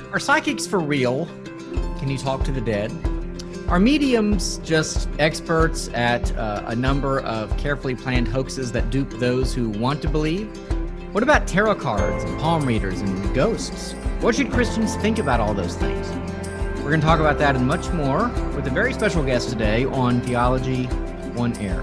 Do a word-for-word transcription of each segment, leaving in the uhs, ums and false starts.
Are psychics for real? Can you talk to the dead? Are mediums just experts at uh, a number of carefully planned hoaxes that dupe those who want to believe? What about tarot cards and palm readers and ghosts? What should Christians think about all those things? We're going to talk about that and much more with a very special guest today on Theology on Air.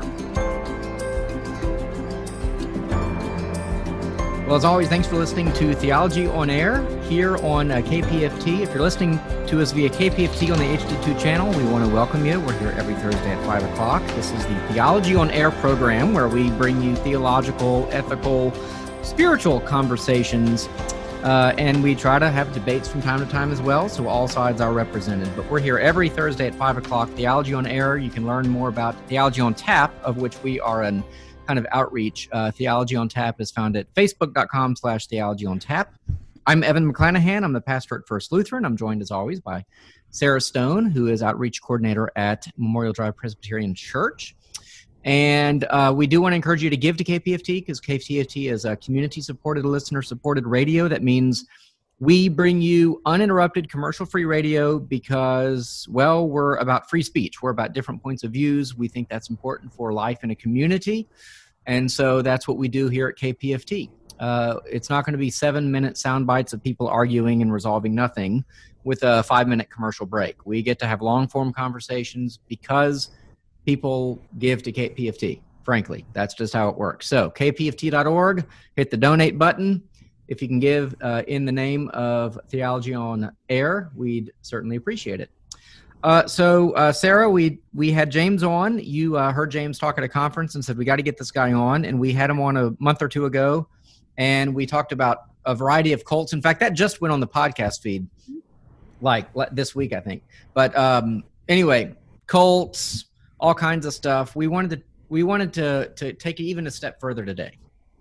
Well, as always, thanks for listening to Theology on Air here on uh, K P F T. If you're listening to us via K P F T on the H D two channel, we want to welcome you. We're here every Thursday at five o'clock. This is the Theology on Air program where we bring you theological, ethical, spiritual conversations, uh, and we try to have debates from time to time as well, so all sides are represented. But we're here every Thursday at five o'clock. Theology on Air. You can learn more about Theology on Tap, of which we are an kind of outreach. Uh, Theology on Tap is found at facebook.com slash Theology on Tap. I'm Evan McClanahan. I'm the pastor at First Lutheran. I'm joined as always by Sarah Stone, who is outreach coordinator at Memorial Drive Presbyterian Church. And uh, we do want to encourage you to give to K P F T because K P F T is a community-supported, listener-supported radio. That means we bring you uninterrupted, commercial-free radio because, well, we're about free speech. We're about different points of views. We think that's important for life in a community. And so that's what we do here at K P F T. Uh, it's not going to be seven-minute sound bites of people arguing and resolving nothing with a five-minute commercial break. We get to have long-form conversations because people give to K P F T, frankly. That's just how it works. So K P F T dot org, hit the donate button. If you can give uh, in the name of Theology on Air, we'd certainly appreciate it. Uh, so, uh, Sarah, we we had James on. You uh, heard James talk at a conference and said, we got to get this guy on. And we had him on a month or two ago, and we talked about a variety of cults. In fact, that just went on the podcast feed, like this week, I think. But um, anyway, cults, all kinds of stuff. We wanted to we wanted to to take it even a step further today.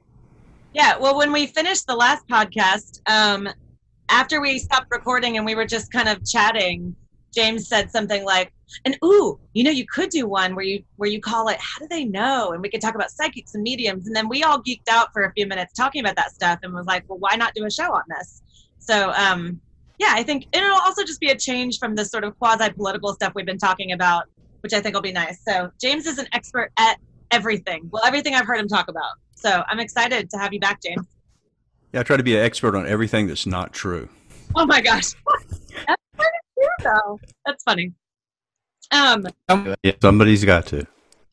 Yeah, well, when we finished the last podcast, um, after we stopped recording and we were just kind of chatting, James said something like, and ooh, you know, you could do one where you where you call it, how do they know? And we could talk about psychics and mediums. And then we all geeked out for a few minutes talking about that stuff and was like, well, why not do a show on this? So, um, yeah, I think it'll also just be a change from the sort of quasi-political stuff we've been talking about, which I think will be nice. So James is an expert at everything. Well, everything I've heard him talk about. So I'm excited to have you back, James. Yeah, I try to be an expert on everything that's not true. Oh my gosh. That's kind of true, though. That's funny. Um, yeah, somebody's got to.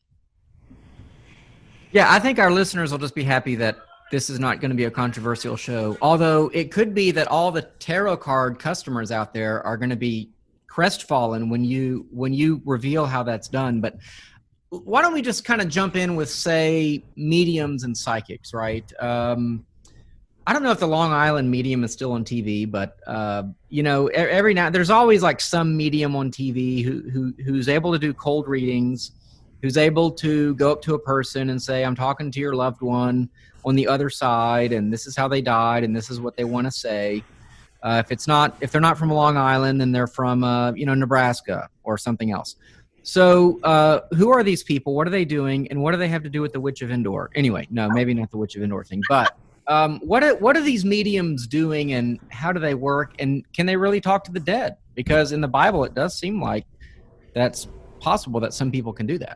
Yeah, I think our listeners will just be happy that this is not going to be a controversial show. Although it could be that all the tarot card customers out there are going to be crestfallen when you when you reveal how that's done. But why don't we just kind of jump in with, say, mediums and psychics, right? Um, I don't know if the Long Island medium is still on T V, but uh, you know, every now there's always like some medium on T V who who who's able to do cold readings, who's able to go up to a person and say, "I'm talking to your loved one on the other side, and this is how they died, and this is what they want to say." Uh, if it's not, if they're not from Long Island, then they're from, uh, you know, Nebraska or something else. So uh, who are these people? What are they doing? And what do they have to do with the Witch of Endor? Anyway, no, maybe not the Witch of Endor thing, but um, what are, what are these mediums doing and how do they work? And can they really talk to the dead? Because in the Bible, it does seem like that's possible that some people can do that.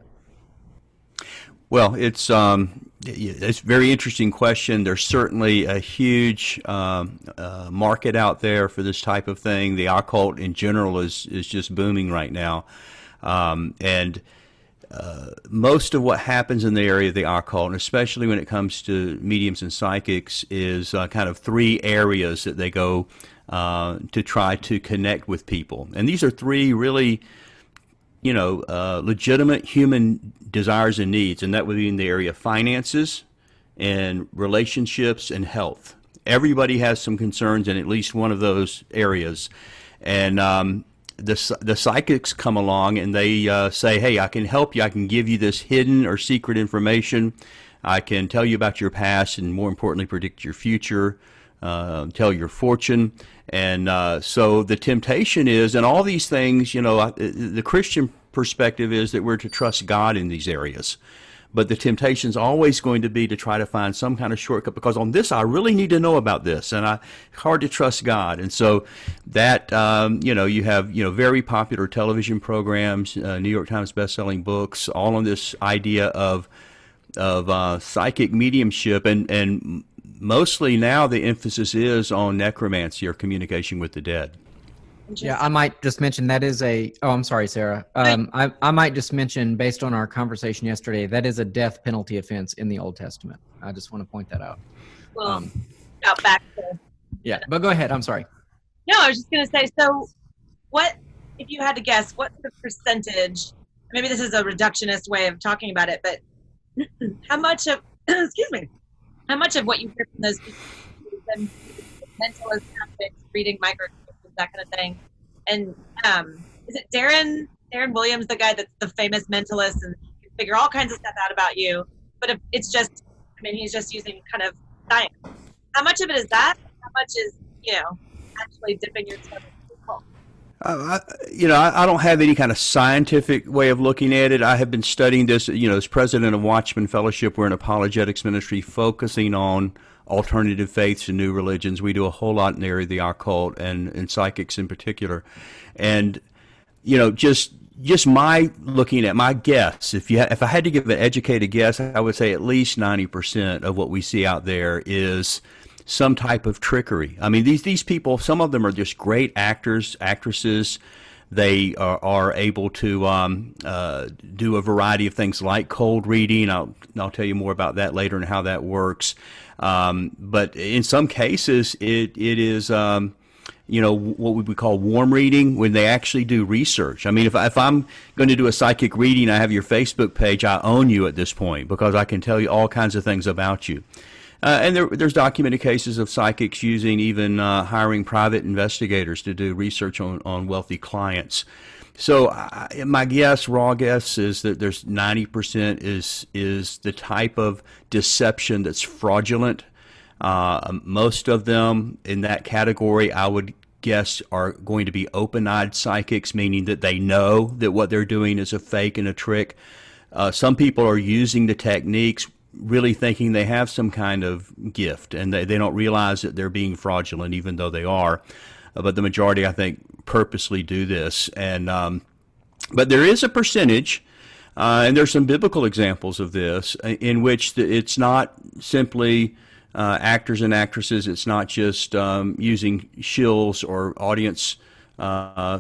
Well, it's um, it's a very interesting question. There's certainly a huge um, uh, market out there for this type of thing. The occult in general is is just booming right now, um, and uh, most of what happens in the area of the occult, and especially when it comes to mediums and psychics, is uh, kind of three areas that they go uh, to try to connect with people, and these are three really, you know, uh, legitimate human desires and needs, and that would be in the area of finances and relationships and health. Everybody has some concerns in at least one of those areas, and um, the the psychics come along and they uh, say, "Hey, I can help you. I can give you this hidden or secret information. I can tell you about your past, and more importantly, predict your future, uh, tell your fortune." And uh, so the temptation is, and all these things, you know, the Christian perspective is that we're to trust God in these areas. but the temptation's always going to be to try to find some kind of shortcut, because on this I really need to know about this, and I hard to trust God. And so that um, you know, you have you know very popular television programs, uh, New York Times best-selling books, all on this idea of of uh, psychic mediumship, and and mostly now the emphasis is on necromancy, or communication with the dead. Yeah, I might just mention that is a, oh, I'm sorry, Sarah. Um, I, I might just mention, based on our conversation yesterday, that is a death penalty offense in the Old Testament. I just want to point that out. Well, um, got back to. Yeah, but go ahead. I'm sorry. No, I was just going to say, so what, if you had to guess, what sort of percentage, maybe this is a reductionist way of talking about it, but how much of, excuse me, how much of what you hear from those people, mentalist aspects, reading micro, that kind of thing, and um, is it Darren Darren Williams, the guy that's the famous mentalist, and you can figure all kinds of stuff out about you, but if it's just, I mean, he's just using kind of science. How much of it is that? How much is, you know, actually dipping your toe in the pool? Uh, I, you know, I, I don't have any kind of scientific way of looking at it. I have been studying this, you know, as president of Watchman Fellowship. We're an apologetics ministry focusing on alternative faiths and new religions. We do a whole lot in the area of the occult and, and psychics in particular. And, you know, just just my looking at my guess, if you ha- if I had to give an educated guess, I would say at least ninety percent of what we see out there is some type of trickery. I mean, these these people, some of them are just great actors, actresses. They are, are able to um, uh, do a variety of things like cold reading. I'll I'll tell you more about that later and how that works. Um, but in some cases, it it is um, you know what we would call warm reading, when they actually do research. I mean, if I, if I'm going to do a psychic reading, I have your Facebook page. I own you at this point, because I can tell you all kinds of things about you. Uh, and there, there's documented cases of psychics using even uh, hiring private investigators to do research on, on wealthy clients. So I, my guess, raw guess, is that there's ninety percent is is the type of deception that's fraudulent. Uh, most of them in that category, I would guess, are going to be open-eyed psychics, meaning that they know that what they're doing is a fake and a trick. Uh, some people are using the techniques really thinking they have some kind of gift, and they, they don't realize that they're being fraudulent, even though they are. Uh, but the majority, I think, purposely do this. And um, but there is a percentage, uh, and there's some biblical examples of this, in which the, it's not simply uh, actors and actresses. It's not just um, using shills or audience, uh,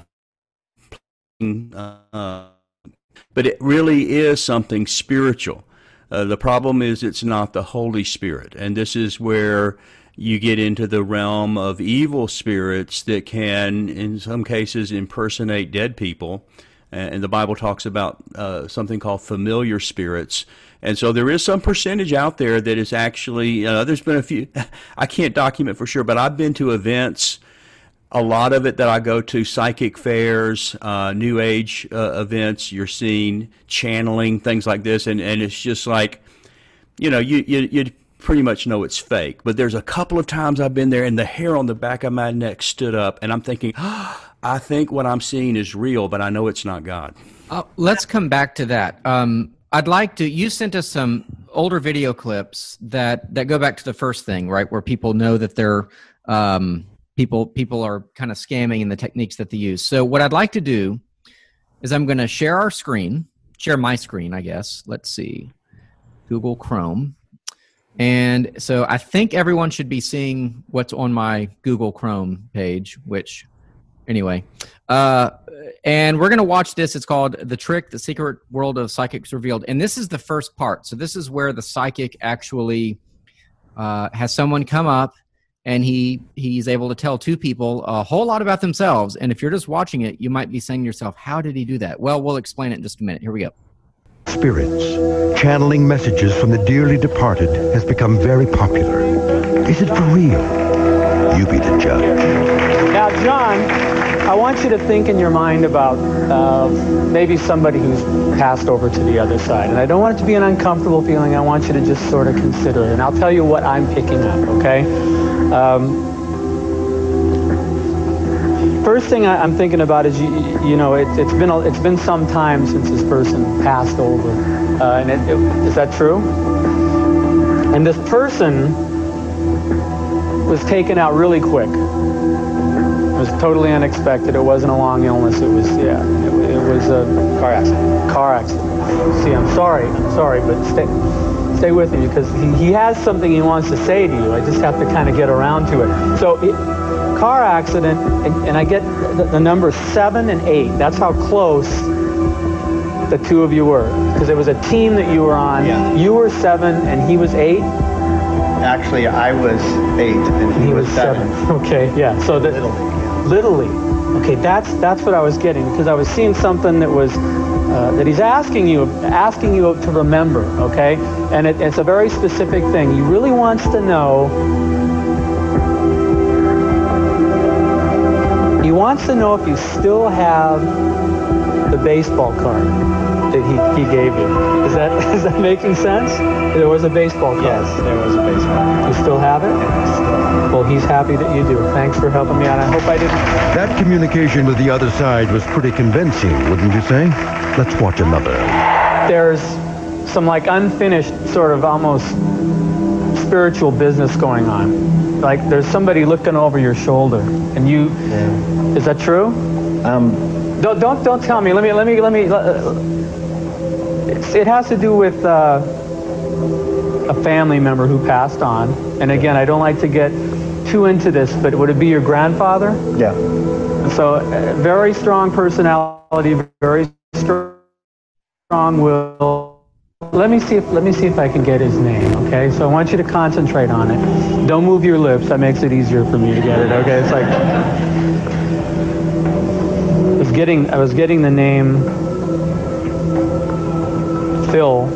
uh, but it really is something spiritual. Uh, the problem is it's not the Holy Spirit, and this is where you get into the realm of evil spirits that can, in some cases, impersonate dead people. And the Bible talks about uh, something called familiar spirits. And so there is some percentage out there that is actually, uh, there's been a few, I can't document for sure, but I've been to events, a lot of it that I go to, psychic fairs, uh, New Age uh, events, you're seeing channeling, things like this, and, and it's just like, you know, you, you you pretty much know it's fake. But there's a couple of times I've been there, and the hair on the back of my neck stood up, and I'm thinking, oh, I think what I'm seeing is real, but I know it's not God. Uh, let's come back to that. Um, I'd like to, you sent us some older video clips that, that go back to the first thing, right, where people know that they're, um, people people are kind of scamming in the techniques that they use. So what I'd like to do is I'm going to share our screen, share my screen, I guess. Let's see, Google Chrome. And so I think everyone should be seeing what's on my Google Chrome page, which anyway, uh, and we're going to watch this. It's called The Trick, The Secret World of Psychics Revealed. And this is the first part. So this is where the psychic actually uh, has someone come up, and he he's able to tell two people a whole lot about themselves. And if you're just watching it, you might be saying to yourself, how did he do that? Well, we'll explain it in just a minute. Here we go. Spirits, channeling messages from the dearly departed has become very popular. Is it for real? You be the judge. Now, John, I want you to think in your mind about uh, maybe somebody who's passed over to the other side. And I don't want it to be an uncomfortable feeling. I want you to just sort of consider it. And I'll tell you what I'm picking up, okay? Um, first thing I, I'm thinking about is, you, you know, it, it's been a, it's been some time since this person passed over. Uh, and it, it, is that true? And this person was taken out really quick. It was totally unexpected. It wasn't a long illness. It was, yeah, it, it was a car accident. Car accident. See, I'm sorry. I'm sorry, but stay, stay with me because he, he has something he wants to say to you. I just have to kind of get around to it. So, it, car accident, and, and I get the, the number seven and eight. That's how close the two of you were, because it was a team that you were on. Yeah. You were seven and he was eight. Actually, I was eight and he, He was was seven. seven. Okay, yeah. So that Little League. Little League. Okay, that's that's what I was getting, because I was seeing something that was uh, that he's asking you asking you to remember. Okay, and it, it's a very specific thing. He really wants to know. He wants to know if you still have the baseball card that he, he gave you. Is that is that making sense? There was a baseball card. Yes, there was a baseball. You still have it? Well, he's happy that you do. Thanks for helping me out. I hope I didn't... That communication with the other side was pretty convincing, wouldn't you say? Let's watch another. There's some like unfinished sort of almost spiritual business going on. Like there's somebody looking over your shoulder, and you... Yeah. Is that true? Um, Don't don't don't tell me. Let me let me let me. Uh, it's, it has to do with uh, a family member who passed on. And again, I don't like to get too into this, but would it be your grandfather? yeah. And so, uh, very strong personality, very strong will. Let me see if let me see if I can get his name. Okay, so I want you to concentrate on it. Don't move your lips. That makes it easier for me to get it. Okay, it's like I was getting I was getting the name Phil.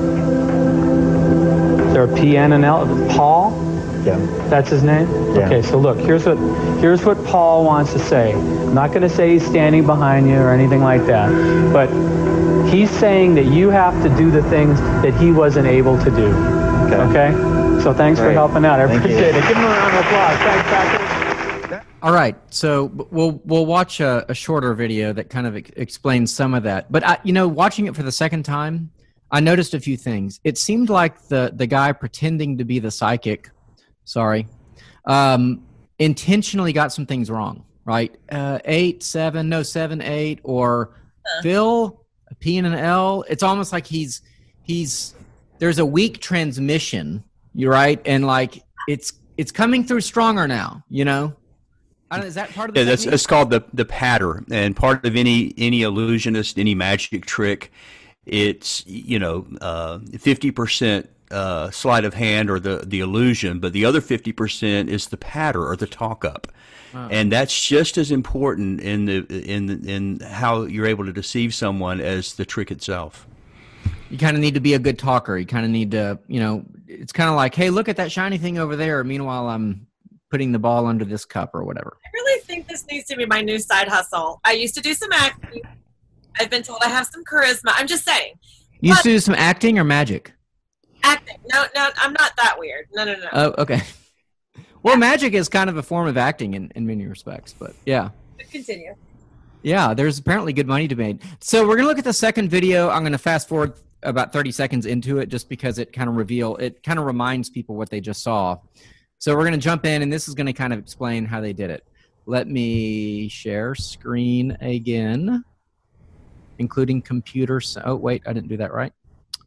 Is there a P N and L? Paul? Yeah. That's his name? Yeah. Okay, so look, here's what here's what Paul wants to say. I'm not going to say he's standing behind you or anything like that, but he's saying that you have to do the things that he wasn't able to do. Okay. Okay? So thanks for Great. helping out. I Thank appreciate you. it. Give him a round of applause. Thanks, Patrick. All right, so b- we'll we'll watch a, a shorter video that kind of ex- explains some of that. But I, you know, watching it for the second time, I noticed a few things. It seemed like the the guy pretending to be the psychic, sorry, um, intentionally got some things wrong. Right, uh, eight, seven, no seven, eight, or Huh. Phil, a P and an L. It's almost like he's he's there's a weak transmission. You're right, and like it's it's coming through stronger now. You know. I don't, is that part of the Yeah, that's technique? it's called the the patter, and part of any any illusionist, any magic trick, it's you know uh, fifty percent uh, sleight of hand or the the illusion, but the other fifty percent is the patter or the talk up, Oh. and that's just as important in the in the, in how you're able to deceive someone as the trick itself. You kind of need to be a good talker. You kind of need to, you know, it's kind of like, hey, look at that shiny thing over there. Meanwhile, I'm putting the ball under this cup or whatever. I really think this needs to be my new side hustle. I used to do some acting. I've been told I have some charisma. I'm just saying. You used But- to do some acting or magic? Acting. No, no, I'm not that weird. No, no, no. Oh, okay. Well, magic is kind of a form of acting in, in many respects, but yeah. Continue. Yeah, there's apparently good money to be made. So we're going to look at the second video. I'm going to fast forward about thirty seconds into it just because it kind of reveal, it kind of reminds people what they just saw. So we're going to jump in, and this is going to kind of explain how they did it. Let me share screen again, including computer. So, oh, wait, I didn't do that right.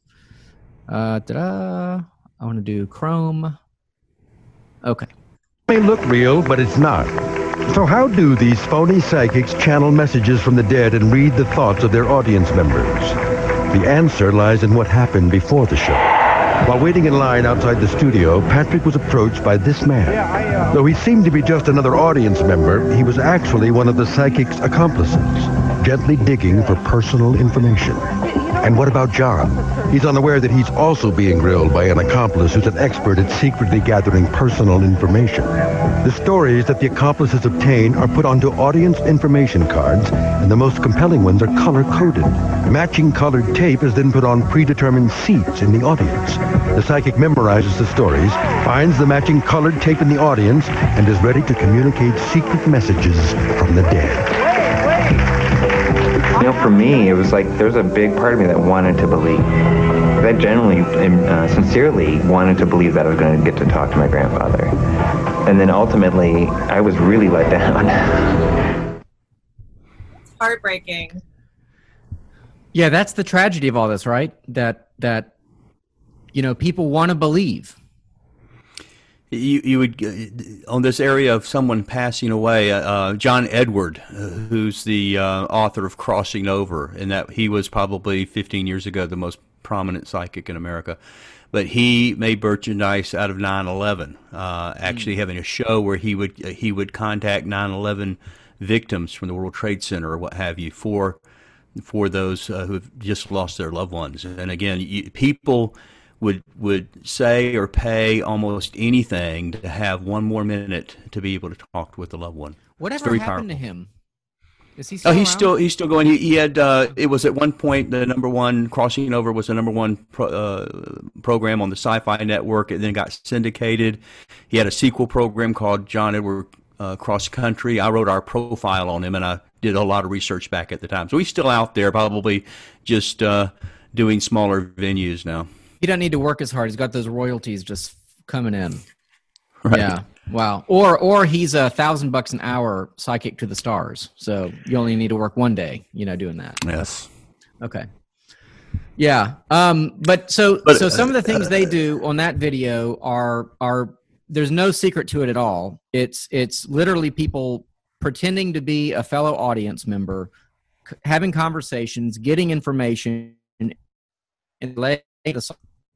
Uh, ta-da. I want to do Chrome. Okay. It may look real, but it's not. So how do these phony psychics channel messages from the dead and read the thoughts of their audience members? The answer lies in what happened before the show. While waiting in line outside the studio, Patrick was approached by this man. Though he seemed to be just another audience member, he was actually one of the psychic's accomplices, gently digging for personal information. And what about John? He's unaware that he's also being grilled by an accomplice who's an expert at secretly gathering personal information. The stories that the accomplices obtain are put onto audience information cards, and the most compelling ones are color-coded. Matching colored tape is then put on predetermined seats in the audience. The psychic memorizes the stories, finds the matching colored tape in the audience, and is ready to communicate secret messages from the dead. You know, for me, it was like there's a big part of me that wanted to believe. I genuinely and uh, sincerely wanted to believe that I was going to get to talk to my grandfather. And then ultimately, I was really let down. It's heartbreaking. Yeah, that's the tragedy of all this, right? That, that you know, people want to believe. You, you would, uh, on this area of someone passing away, uh, John Edward, uh, who's the uh, author of Crossing Over, and that he was probably fifteen years ago the most prominent psychic in America. But he made merchandise out of nine eleven, uh, actually mm. having a show where he would uh, he would contact nine eleven victims from the World Trade Center or what have you for for those uh, who have just lost their loved ones. And again, you, people would would say or pay almost anything to have one more minute to be able to talk with the loved one. Whatever happened powerful. to him? Is he still Oh, he's around? still he's still going. He, he had uh, it was at one point the number one Crossing Over was the number one pro, uh, program on the Sci-Fi Network. It then got syndicated. He had a sequel program called John Edward uh, Cross Country. I wrote our profile on him, and I did a lot of research back at the time. So he's still out there, probably just uh, doing smaller venues now. He doesn't need to work as hard. He's got those royalties just coming in. Right. Yeah. Wow. Or or he's a thousand bucks an hour psychic to the stars. So you only need to work one day, you know, doing that. Yes. Okay. Yeah. Um, but so But, so some of the things uh, they do on that video are are there's no secret to it at all. It's it's literally people pretending to be a fellow audience member, c- having conversations, getting information, and laying the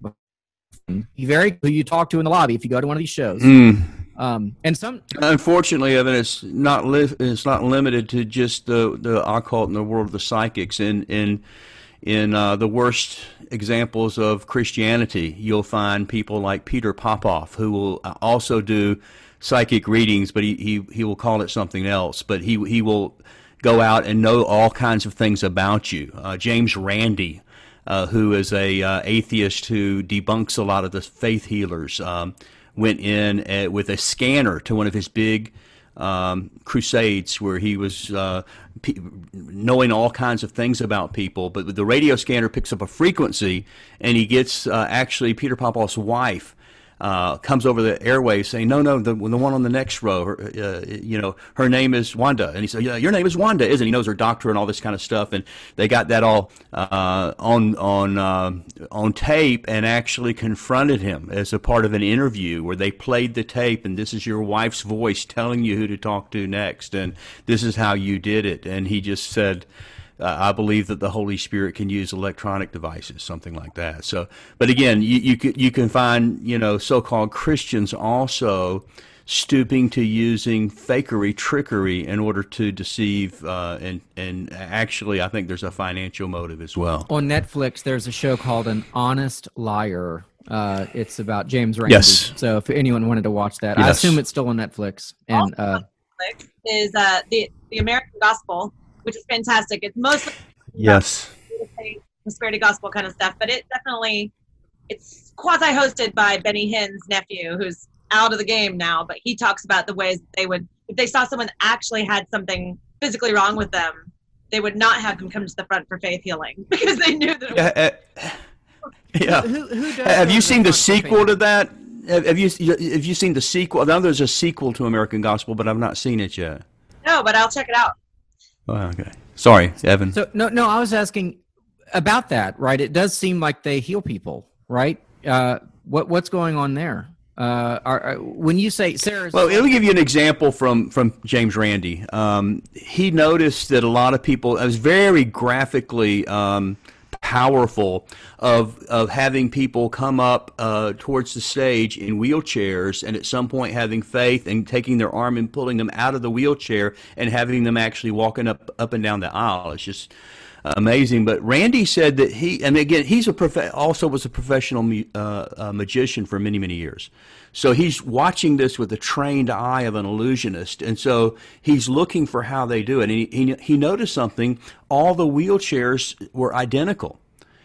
very who you talk to in the lobby if you go to one of these shows. Mm. Um, and some Unfortunately, Evan, it's not li- it's not limited to just the, the occult and the world of the psychics. In in in uh, the worst examples of Christianity, you'll find people like Peter Popoff, who will also do psychic readings, but he, he, he will call it something else. But he he will go out and know all kinds of things about you. Uh, James Randi, uh, who is a uh, atheist who debunks a lot of the faith healers, um, went in uh, with a scanner to one of his big um, crusades where he was uh, pe- knowing all kinds of things about people. But the radio scanner picks up a frequency, and he gets uh, actually Peter Popoff's wife uh, comes over the airwaves saying, no, no, the, the one on the next row, her, uh, you know, her name is Wanda. And he said, yeah, your name is Wanda, isn't it? He knows her doctor and all this kind of stuff. And they got that all uh, on on uh, on tape and actually confronted him as a part of an interview where they played the tape, and this is your wife's voice telling you who to talk to next, and this is how you did it. And he just said, Uh, I believe that the Holy Spirit can use electronic devices, something like that. So, but again, you you can, you can find, you know, so-called Christians also stooping to using fakery, trickery in order to deceive, uh, and and actually, I think there's a financial motive as well. on Netflix, there's a show called An Honest Liar. Uh, it's about James Randi. Yes. So if anyone wanted to watch that, I Yes. assume it's still on Netflix. And uh, Netflix is uh, the the American Gospel, which is fantastic. It's mostly Yes. prosperity gospel kind of stuff, but it definitely it's quasi-hosted by Benny Hinn's nephew, who's out of the game now. But he talks about the ways that they would, if they saw someone that actually had something physically wrong with them, they would not have them come to the front for faith healing because they knew that. It was- Yeah. uh, yeah. who, who does Have go you to seen the front for sequel faith? to that? Have have you have you seen the sequel? Now there's a sequel to American Gospel, but I've not seen it yet. No, but I'll check it out. Oh, okay. Sorry, Evan. So no, no, I was asking about that. Right? It does seem like they heal people, right? Uh, what what's going on there? Uh, are, are, when you say Sarah's, Well, let me give you an example from, from James Randi. Um, he noticed that a lot of people, it was very graphically um, powerful of of having people come up uh, towards the stage in wheelchairs and at some point having faith and taking their arm and pulling them out of the wheelchair and having them actually walking up, up and down the aisle. It's just amazing. But Randi said that he, and again, he's a prof- also was a professional uh, uh, magician for many, many years. So he's watching this with the trained eye of an illusionist, and so he's looking for how they do it. And he he, he noticed something: all the wheelchairs were identical.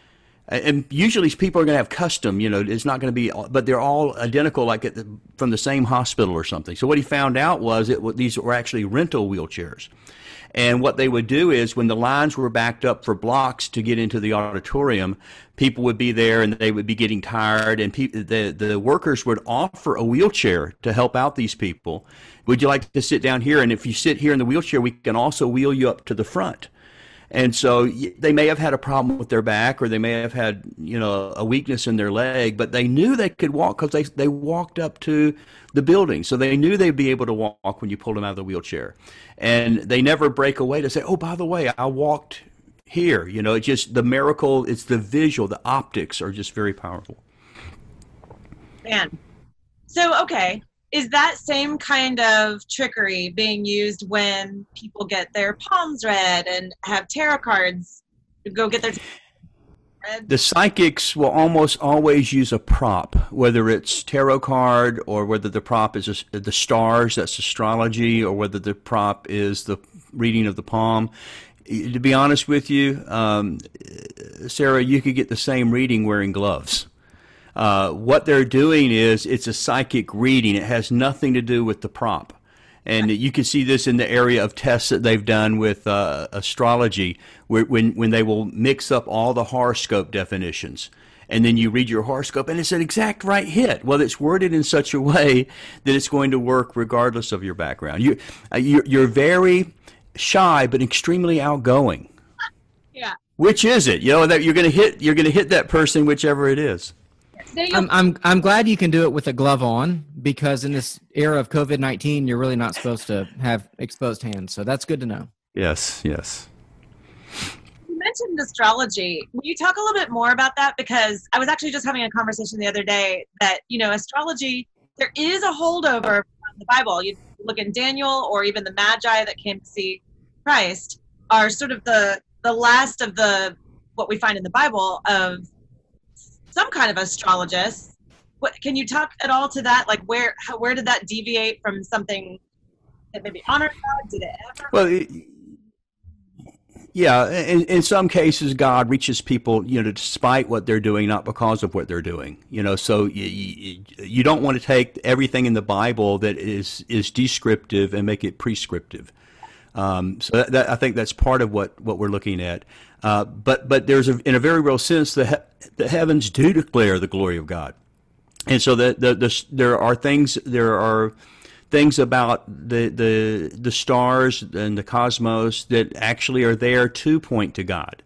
And usually people are going to have custom, you know, it's not going to be, but they're all identical, like at the, from the same hospital or something. So what he found out was it these were actually rental wheelchairs. And what they would do is when the lines were backed up for blocks to get into the auditorium, people would be there and they would be getting tired, and pe- the, the workers would offer a wheelchair to help out these people. Would you like to sit down here? And if you sit here in the wheelchair, we can also wheel you up to the front. And so they may have had a problem with their back, or they may have had, you know, a weakness in their leg, but they knew they could walk because they, they walked up to the building. So they knew they'd be able to walk when you pulled them out of the wheelchair. And they never break away to say, oh, by the way, I walked here. You know, it's just the miracle. It's the visual. The optics are just very powerful. Man. So, okay. Is that same kind of trickery being used when people get their palms read and have tarot cards to go get their read? The psychics will almost always use a prop, whether it's tarot card or whether the prop is a, the stars, that's astrology, or whether the prop is the reading of the palm. To be honest with you, um, Sarah, you could get the same reading wearing gloves. Uh, what they're doing is it's a psychic reading. It has nothing to do with the prop. And you can see this in the area of tests that they've done with uh, astrology, where, when, when they will mix up all the horoscope definitions. And then you read your horoscope, and it's an exact right hit. Well, it's worded in such a way that it's going to work regardless of your background. You, uh, you're, you're very shy, but extremely outgoing. Yeah. Which is it? You know, that you're going to hit, you're going to hit that person, whichever it is. I'm I'm I'm glad you can do it with a glove on, because in this era of COVID nineteen, you're really not supposed to have exposed hands. So that's good to know. Yes, yes. You mentioned astrology. Will you talk a little bit more about that? Because I was actually just having a conversation the other day that, you know, astrology, there is a holdover from the Bible. You look in Daniel, or even the Magi that came to see Christ are sort of the the last of the what we find in the Bible of some kind of astrologist. What, can you talk at all to that? Like, where how, where did that deviate from something that maybe honored God? Did it ever? Well, it, yeah, in, in some cases, God reaches people, you know, despite what they're doing, not because of what they're doing. You know, so you, you, you don't want to take everything in the Bible that is is descriptive and make it prescriptive. Um, so that, that, I think that's part of what, what we're looking at. Uh, but but there's a, in a very real sense, the he, the heavens do declare the glory of God, and so the, the the there are things there are things about the the the stars and the cosmos that actually are there to point to God.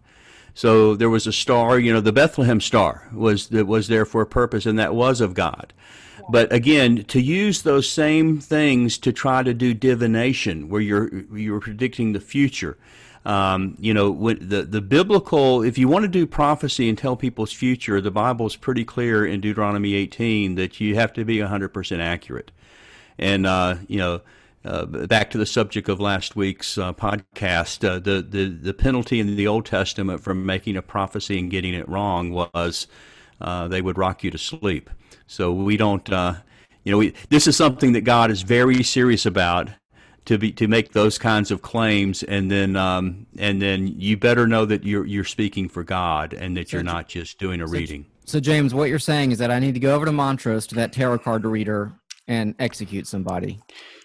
So there was a star, you know, the Bethlehem star was that was there for a purpose, and that was of God. But again, to use those same things to try to do divination, where you're you're predicting the future, um, you know, the the biblical. If you want to do prophecy and tell people's future, the Bible is pretty clear in Deuteronomy eighteen that you have to be one hundred percent accurate. And uh, you know, uh, back to the subject of last week's uh, podcast, uh, the the the penalty in the Old Testament for making a prophecy and getting it wrong was uh, they would rock you to sleep. So we don't, uh, you know, we, this is something that God is very serious about, to be to make those kinds of claims, and then um, and then you better know that you're you're speaking for God and that you're not just doing a so, reading. So James, what you're saying is that I need to go over to Montrose to that tarot card reader and execute somebody.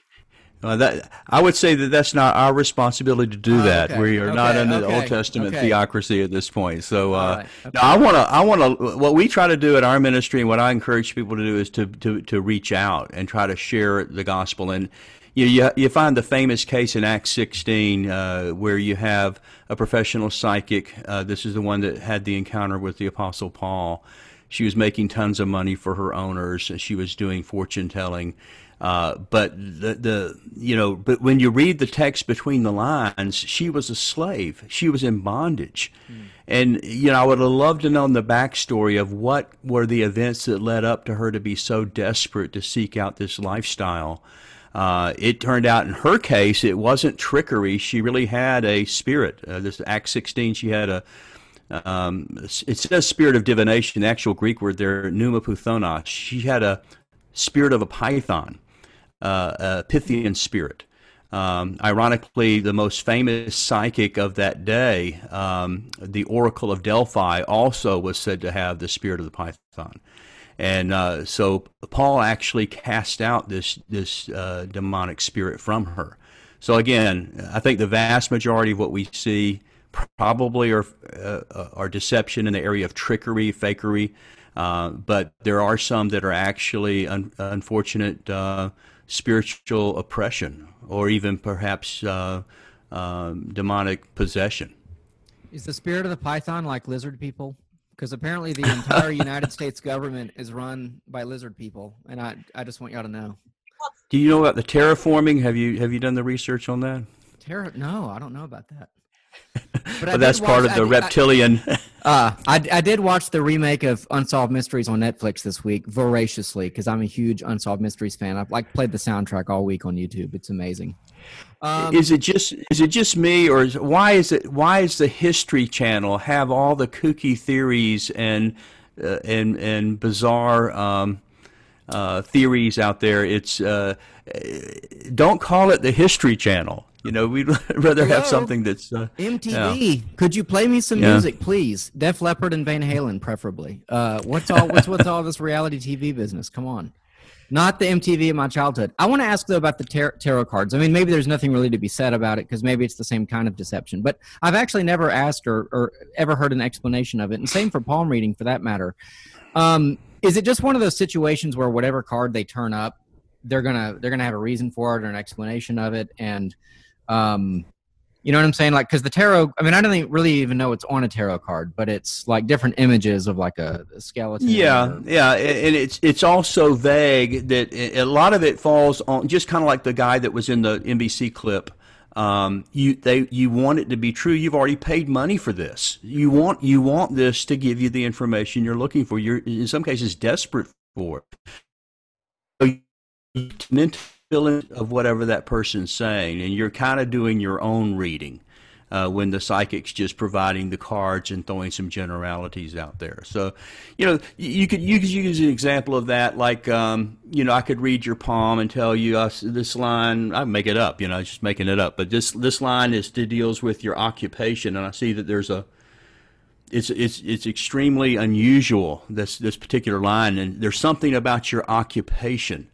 Uh, that I would say that that's not our responsibility to do oh, that. Okay. We are okay. not under okay. the Old Testament okay. theocracy at this point. So, uh, right. okay. now I want to, I want to. What we try to do at our ministry, and what I encourage people to do, is to to to reach out and try to share the gospel. And you you, you find the famous case in Acts sixteen uh, where you have a professional psychic. Uh, this is the one that had the encounter with the Apostle Paul. She was making tons of money for her owners, and she was doing fortune telling. Uh, but the, the, you know, but when you read the text between the lines, she was a slave. She was in bondage. Mm. And, you know, I would have loved to know the backstory of what were the events that led up to her to be so desperate to seek out this lifestyle. Uh, it turned out in her case, it wasn't trickery. She really had a spirit. Uh, this Acts sixteen, she had a, um, it says spirit of divination, the actual Greek word there, pneumoputhonos. She had a spirit of a python. Uh, a Pythian spirit. Um, ironically, the most famous psychic of that day, um, the Oracle of Delphi, also was said to have the spirit of the python. And uh, so Paul actually cast out this this uh, demonic spirit from her. So again, I think the vast majority of what we see probably are uh, are deception in the area of trickery, fakery, uh, but there are some that are actually un- unfortunate uh, spiritual oppression, or even perhaps uh, um, demonic possession. Is the spirit of the python like lizard people? Because apparently the entire United States government is run by lizard people, and I I just want y'all to know. Do you know about the terraforming? Have you have you done the research on that? Terra? No, I don't know about that. But well, that's part watch, of the I, reptilian. I, uh, I, I did watch the remake of Unsolved Mysteries on Netflix this week voraciously because I'm a huge Unsolved Mysteries fan. I've like played the soundtrack all week on YouTube. It's amazing. Um, is it just is it just me, or is, why is it why is the History Channel have all the kooky theories and uh, and and bizarre um, uh, theories out there? It's uh, don't call it the History Channel. You know, we'd rather Hello? have something that's uh, M T V. Yeah. Could you play me some yeah. music, please? Def Leppard and Van Halen, preferably. Uh, what's all what's what's all this reality T V business? Come on, not the M T V of my childhood. I want to ask though about the tar- tarot cards. I mean, maybe there's nothing really to be said about it because maybe it's the same kind of deception. But I've actually never asked or, or ever heard an explanation of it, and same for palm reading for that matter. Um, is it just one of those situations where whatever card they turn up, they're gonna they're gonna have a reason for it or an explanation of it, and um, you know what I'm saying? Like, because the tarot, I mean, I don't even really even know it's on a tarot card, but it's like different images of like a, a skeleton. Yeah, or, yeah, and it's it's also vague that a lot of it falls on just kind of like the guy that was in the N B C clip. Um, you they you want it to be true. You've already paid money for this. You want you want this to give you the information you're looking for. You're in some cases desperate for it. So you tend to fill in of whatever that person's saying, and you're kind of doing your own reading uh, when the psychic's just providing the cards and throwing some generalities out there. So, you know, you could you could use an example of that, like um, you know, I could read your palm and tell you uh, this line. I make it up, you know, just making it up, but this this line is it deals with your occupation, and I see that there's a It's it's it's extremely unusual, this this particular line, and there's something about your occupation.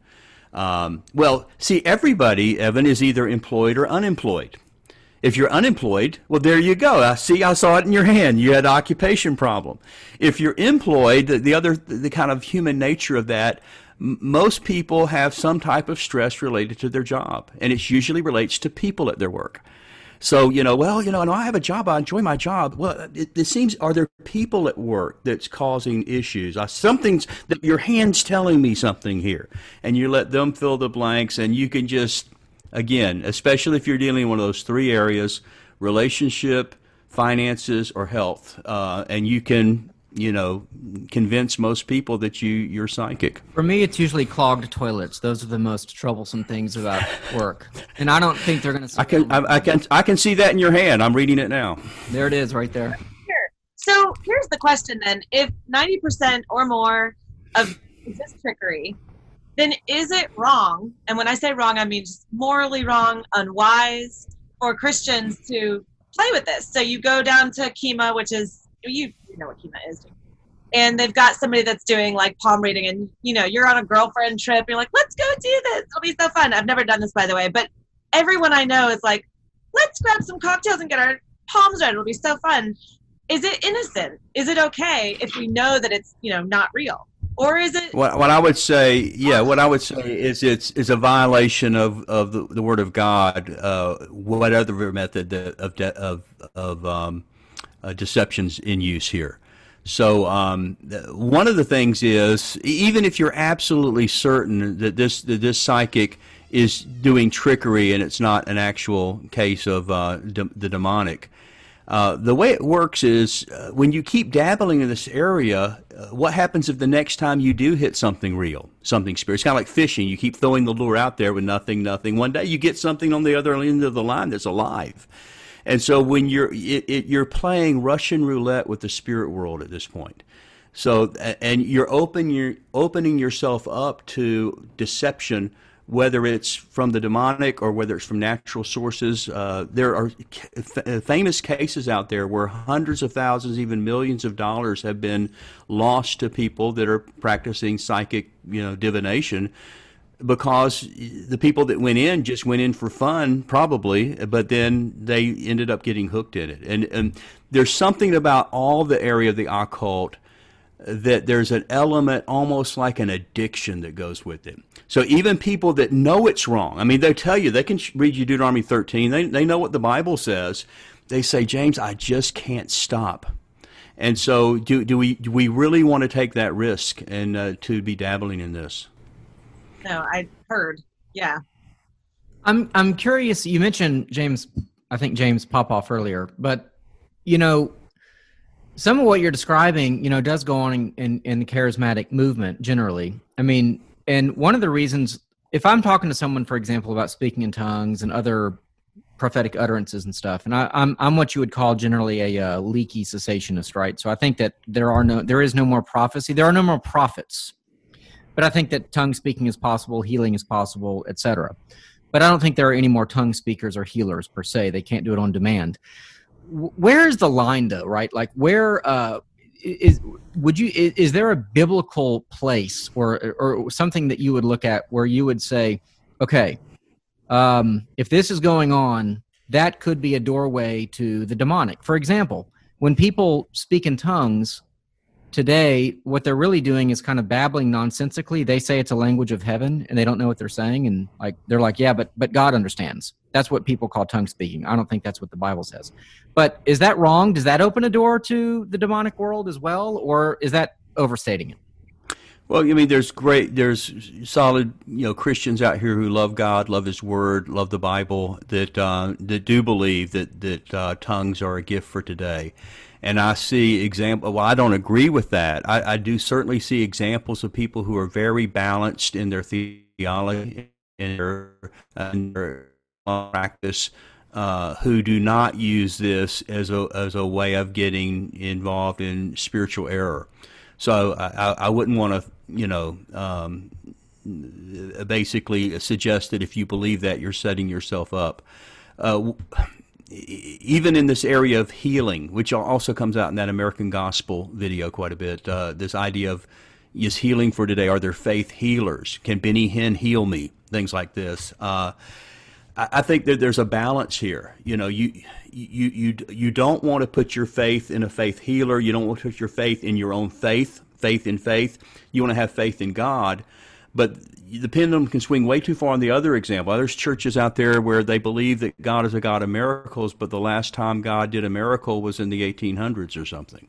Um, well, see, everybody, Evan, is either employed or unemployed. If you're unemployed, well, there you go. I see, I saw it in your hand. You had an occupation problem. If you're employed, the, the other, the kind of human nature of that, m- most people have some type of stress related to their job, and it usually relates to people at their work. So, you know, well, you know, no, I have a job. I enjoy my job. Well, it, it seems, are there people at work that's causing issues? Uh, something's, that your hand's telling me something here. And you let them fill the blanks, and you can just, again, especially if you're dealing in one of those three areas, relationship, finances, or health, uh, and you can, you know, convince most people that you, you're psychic. For me, it's usually clogged toilets. Those are the most troublesome things about work. And I don't think they're going to... I can, I, I can, I can see that in your hand. I'm reading it now. There it is right there. Here. So here's the question then. If ninety percent or more of this trickery, then is it wrong, and when I say wrong, I mean just morally wrong, unwise, for Christians to play with this? So you go down to Kima, which is, you you know what Kima is, and they've got somebody that's doing like palm reading, and you know you're on a girlfriend trip, you're like, let's go do this, it'll be so fun. I've never done this, by the way, but everyone I know is like, let's grab some cocktails and get our palms read, it'll be so fun. Is it innocent? Is it okay if we know that it's, you know, not real? Or is it... What, what I would say, yeah, what I would say is it's, it's a violation of, of the, the Word of God, uh, whatever method of, de- of, of um, uh, deception's in use here. So um, one of the things is, even if you're absolutely certain that this that this psychic is doing trickery and it's not an actual case of uh, de- the demonic, uh, the way it works is uh, when you keep dabbling in this area, uh, what happens if the next time you do hit something real, something spiritual? It's kind of like fishing. You keep throwing the lure out there with nothing, nothing. One day you get something on the other end of the line that's alive. And so when you're it, it, you're playing Russian roulette with the spirit world at this point, so and you're open you're opening yourself up to deception whether it's from the demonic or whether it's from natural sources. Uh, there are f- famous cases out there where hundreds of thousands, even millions of dollars have been lost to people that are practicing psychic, you know, divination, because the people that went in just went in for fun, probably, but then they ended up getting hooked in it. And, and there's something about all the area of the occult that there's an element almost like an addiction that goes with it. So even people that know it's wrong, I mean, they tell you, they can read you Deuteronomy thirteen, they, they know what the Bible says. They say, James, I just can't stop. And so do, do we do we really want to take that risk and uh, to be dabbling in this? No, I heard. Yeah. I'm I'm curious. You mentioned James, I think James Popoff earlier, but you know, some of what you're describing, you know, does go on in, in, in the charismatic movement generally. I mean, and one of the reasons, if I'm talking to someone, for example, about speaking in tongues and other prophetic utterances and stuff, and I, I'm I'm what you would call generally a uh, leaky cessationist, right? So I think that there are no, there is no more prophecy, there are no more prophets. But I think that tongue speaking is possible, healing is possible, et cetera. But I don't think there are any more tongue speakers or healers per se. They can't do it on demand. Where is the line, though? Right? Like, where uh, is would you is, is there a biblical place or or something that you would look at where you would say, okay, um, if this is going on, that could be a doorway to the demonic. For example, when people speak in tongues today, what they're really doing is kind of babbling nonsensically. They say it's a language of heaven, and they don't know what they're saying, and like they're like, yeah, but but God understands. That's what people call tongue speaking. I don't think that's what the Bible says. But is that wrong? Does that open a door to the demonic world as well, or is that overstating it? Well, I mean, there's great, there's solid, you know, Christians out here who love God, love His Word, love the Bible, that uh, that do believe that that uh, tongues are a gift for today. And I see example. Well, I don't agree with that. I, I do certainly see examples of people who are very balanced in their theology, in their, uh, in their practice, uh, who do not use this as a as a way of getting involved in spiritual error. So I, I wouldn't want to, you know, um, basically suggest that if you believe that, you're setting yourself up. Uh, Even in this area of healing, which also comes out in that American Gospel video quite a bit, uh, this idea of, is healing for today? Are there faith healers? Can Benny Hinn heal me? Things like this. Uh, I, I think that there's a balance here. You know, you you you you don't want to put your faith in a faith healer. You don't want to put your faith in your own faith, faith in faith. You want to have faith in God. But the pendulum can swing way too far on the other example. There's churches out there where they believe that God is a God of miracles, but the last time God did a miracle was in the eighteen hundreds or something.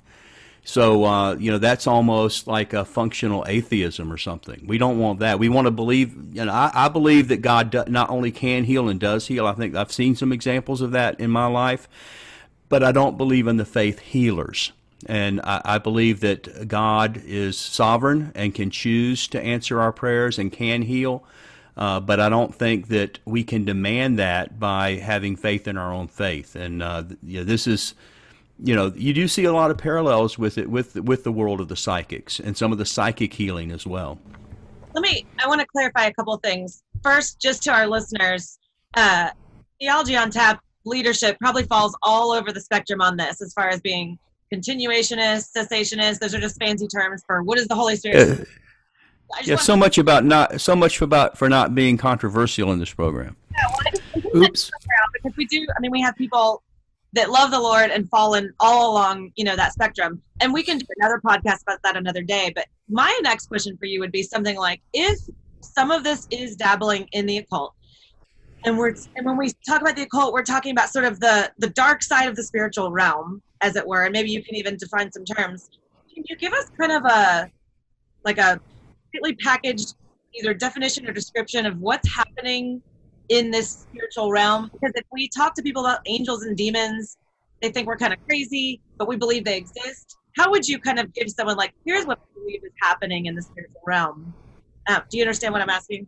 So, uh, you know, that's almost like a functional atheism or something. We don't want that. We want to believe, you know, I, I believe that God do, not only can heal and does heal. I think I've seen some examples of that in my life, but I don't believe in the faith healers. And I, I believe that God is sovereign and can choose to answer our prayers and can heal. Uh, but I don't think that we can demand that by having faith in our own faith. And uh, you know, this is, you know, you do see a lot of parallels with it, with with the world of the psychics and some of the psychic healing as well. Let me, I want to clarify a couple of things. First, just to our listeners, uh, Theology on Tap leadership probably falls all over the spectrum on this as far as being continuationist, cessationist. Those are just fancy terms for what is the Holy Spirit. Uh, yeah, so much about not so much about for not being controversial in this program. Yeah, well, Oops. Because we do. I mean, we have people that love the Lord and fallen all along, you know, that spectrum. And we can do another podcast about that another day. But my next question for you would be something like, if some of this is dabbling in the occult, and we're and when we talk about the occult, we're talking about sort of the the dark side of the spiritual realm, as it were, and maybe you can even define some terms. Can you give us kind of a, like a completely packaged either definition or description of what's happening in this spiritual realm? Because if we talk to people about angels and demons, they think we're kind of crazy, but we believe they exist. How would you kind of give someone like, here's what I believe is happening in the spiritual realm? Uh, do you understand what I'm asking?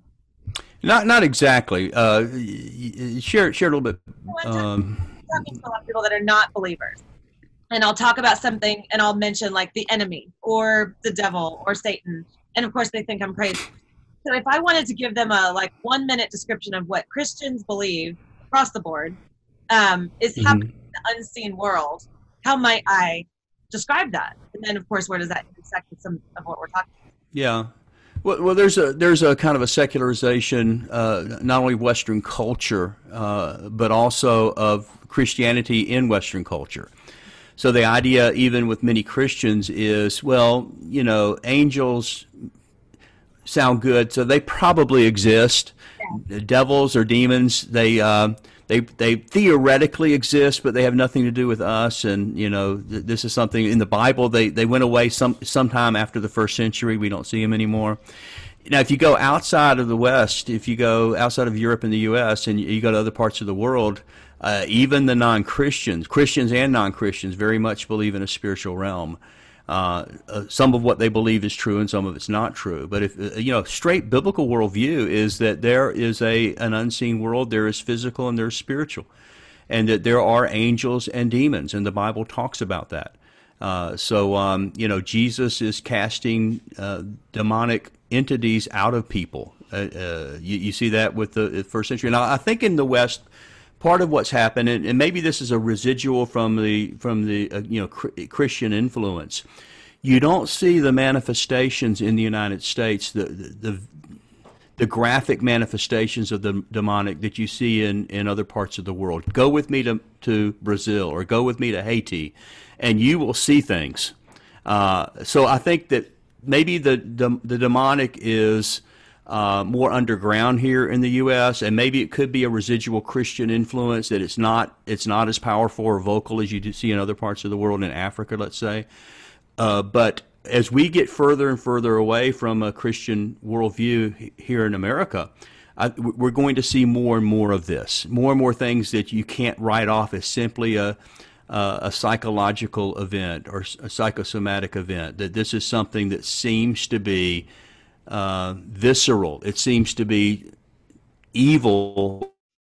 Not not exactly. Uh, share, share a little bit. Um, I'm talking to a lot of people that are not believers. And I'll talk about something and I'll mention like the enemy or the devil or Satan. And of course they think I'm crazy. So if I wanted to give them a like one minute description of what Christians believe across the board um, is Mhm. happening in the unseen world, how might I describe that? And then, of course, where does that intersect with some of what we're talking about? Yeah. Well, well, there's a there's a kind of a secularization, uh, not only Western culture, uh, but also of Christianity in Western culture. So the idea, even with many Christians, is, well, you know, angels sound good, so they probably exist. Yeah. Devils or demons, they uh, they they theoretically exist, but they have nothing to do with us. And you know, th- this is something in the Bible. They they went away some sometime after the first century. We don't see them anymore. Now, if you go outside of the West, if you go outside of Europe and the U S, and you go to other parts of the world, uh, even the non-Christians, Christians and non-Christians, very much believe in a spiritual realm. Uh, uh, some of what they believe is true, and some of it's not true. But if uh, you know, straight biblical worldview is that there is a an unseen world. There is physical and there is spiritual, and that there are angels and demons, and the Bible talks about that. Uh, so um, you know, Jesus is casting uh, demonic entities out of people. Uh, uh, you, you see that with the first century. Now, I think in the West, part of what's happened, and, and maybe this is a residual from the from the uh, you know cr- Christian influence, you don't see the manifestations in the United States, the the, the the graphic manifestations of the demonic that you see in, in other parts of the world. Go with me to to Brazil, or go with me to Haiti, and you will see things. Uh, so I think that maybe the the, the demonic is Uh, more underground here in the U S, and maybe it could be a residual Christian influence, that it's not it's not as powerful or vocal as you do see in other parts of the world, in Africa, let's say. Uh, but as we get further and further away from a Christian worldview here in America, I, we're going to see more and more of this, more and more things that you can't write off as simply a uh, a psychological event or a psychosomatic event. That this is something that seems to be Uh, visceral. It seems to be evil.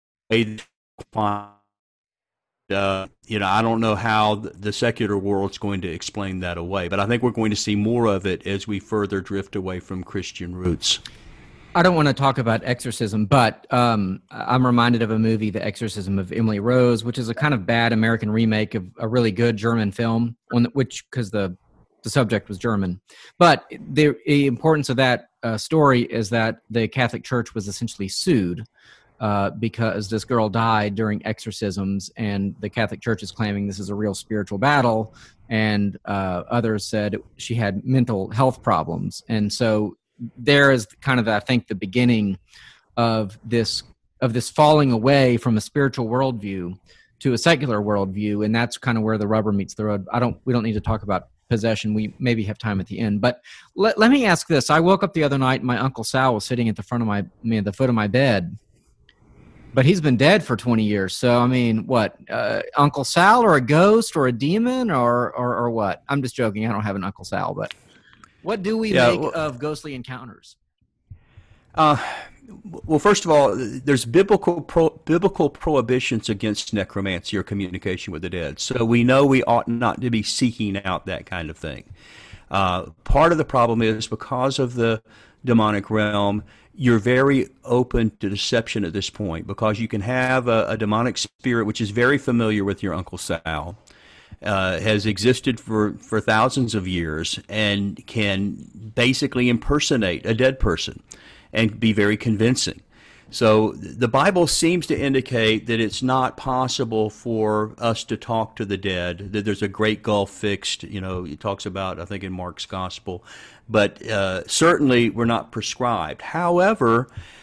Uh, you know, I don't know how the secular world's going to explain that away, but I think we're going to see more of it as we further drift away from Christian roots. I don't want to talk about exorcism, but um, I'm reminded of a movie, The Exorcism of Emily Rose, which is a kind of bad American remake of a really good German film, on the, which because the the subject was German. But the, the importance of that uh, story is that the Catholic Church was essentially sued uh, because this girl died during exorcisms, and the Catholic Church is claiming this is a real spiritual battle, and uh, others said she had mental health problems. And so there is kind of, I think, the beginning of this of this falling away from a spiritual worldview to a secular worldview, and that's kind of where the rubber meets the road. I don't. We don't need to talk about possession. We maybe have time at the end, but let, let me ask this. I woke up the other night and my Uncle Sal was sitting at the front of my, I mean, the foot of my bed, but he's been dead for twenty years. So, I mean, what, uh, Uncle Sal or a ghost or a demon or, or, or what? I'm just joking. I don't have an Uncle Sal, but what do we yeah, make well, of ghostly encounters? Uh, well, first of all, there's biblical pro, biblical prohibitions against necromancy or communication with the dead. So we know we ought not to be seeking out that kind of thing. Uh, part of the problem is because of the demonic realm, you're very open to deception at this point, because you can have a, a demonic spirit which is very familiar with your Uncle Sal, uh, has existed for, for thousands of years, and can basically impersonate a dead person and be very convincing. So the Bible seems to indicate that it's not possible for us to talk to the dead, that there's a great gulf fixed, you know, it talks about, I think, in Mark's gospel, but uh, certainly we're not prescribed. However,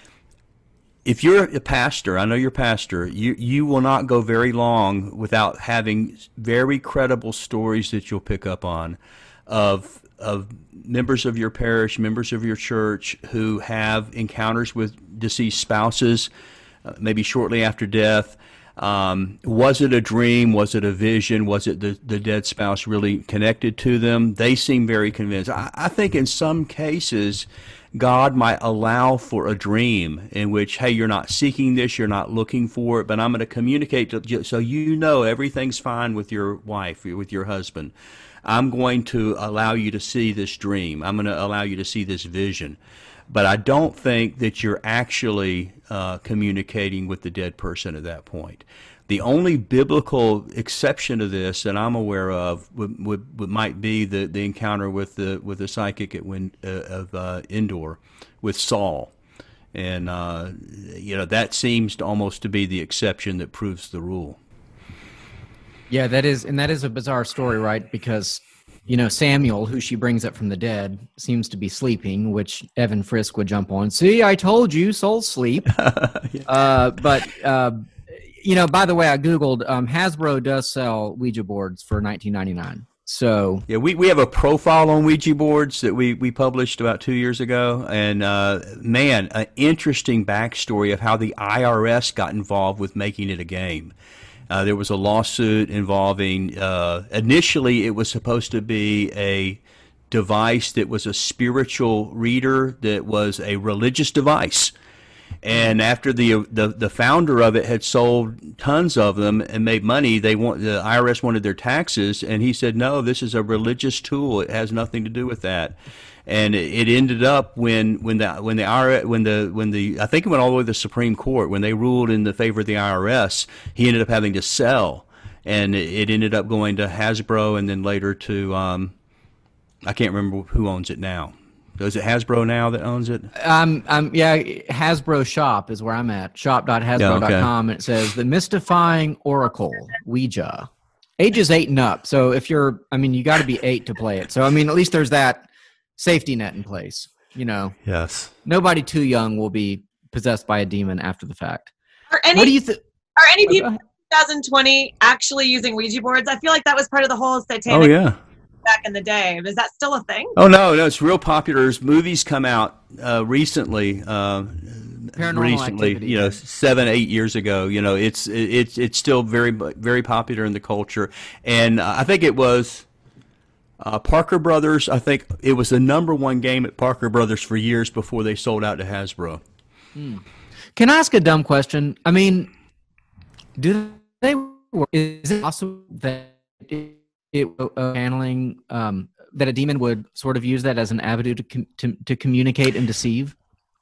if you're a pastor, I know you're a pastor, you, you will not go very long without having very credible stories that you'll pick up on of of members of your parish, members of your church who have encounters with deceased spouses, uh, maybe shortly after death. Um, was it a dream? Was it a vision? Was it the, the dead spouse really connected to them? They seem very convinced. I, I think in some cases, God might allow for a dream in which, hey, you're not seeking this, you're not looking for it, but I'm going to communicate to, so you know everything's fine with your wife, with your husband. I'm going to allow you to see this dream. I'm going to allow you to see this vision. But I don't think that you're actually uh, communicating with the dead person at that point. The only biblical exception to this that I'm aware of would, would, would might be the, the encounter with the with the psychic at Win, uh, of uh, Endor with Saul, and uh, you know that seems to almost to be the exception that proves the rule. Yeah, that is, and that is a bizarre story, right? Because, you know, Samuel, who she brings up from the dead, seems to be sleeping, which Evan Frisk would jump on. See, I told you, souls sleep. yeah. uh, but, uh, you know, by the way, I Googled, um, Hasbro does sell Ouija boards for nineteen ninety-nine. So yeah, we, we have a profile on Ouija boards that we, we published about two years ago. And, uh, man, an interesting backstory of how the I R S got involved with making it a game. Uh, there was a lawsuit involving, uh, initially it was supposed to be a device that was a spiritual reader that was a religious device. And after the, the the founder of it had sold tons of them and made money, they want the I R S wanted their taxes, and he said, no, this is a religious tool. It has nothing to do with that. And it ended up when when the when the I R S, when the when the I think it went all the way to the Supreme Court when they ruled in the favor of the I R S. He ended up having to sell, and it ended up going to Hasbro, and then later to um, I can't remember who owns it now. Is it Hasbro now that owns it? Um, um, yeah, Hasbro Shop is where I'm at. shop dot hasbro dot com, and it says the mystifying oracle Ouija, ages eight and up. So if you're, I mean, you got to be eight to play it. So I mean, at least there's that safety net in place, you know. Yes. Nobody too young will be possessed by a demon after the fact. Are any, what do you think? Are any people in twenty twenty actually using Ouija boards? I feel like that was part of the whole satanic oh, yeah. back in the day. Is that still a thing? Oh, no, no, it's real popular. As movies come out uh, recently, uh, Paranormal recently, Activity, you know, yeah. seven, eight years ago, you know, it's it's it's still very, very popular in the culture. And uh, I think it was Uh, Parker Brothers, I think it was the number one game at Parker Brothers for years before they sold out to Hasbro. Hmm. Can I ask a dumb question? I mean, do they? Is it possible that it, it uh, channeling um, that a demon would sort of use that as an avenue to, com- to to communicate and deceive?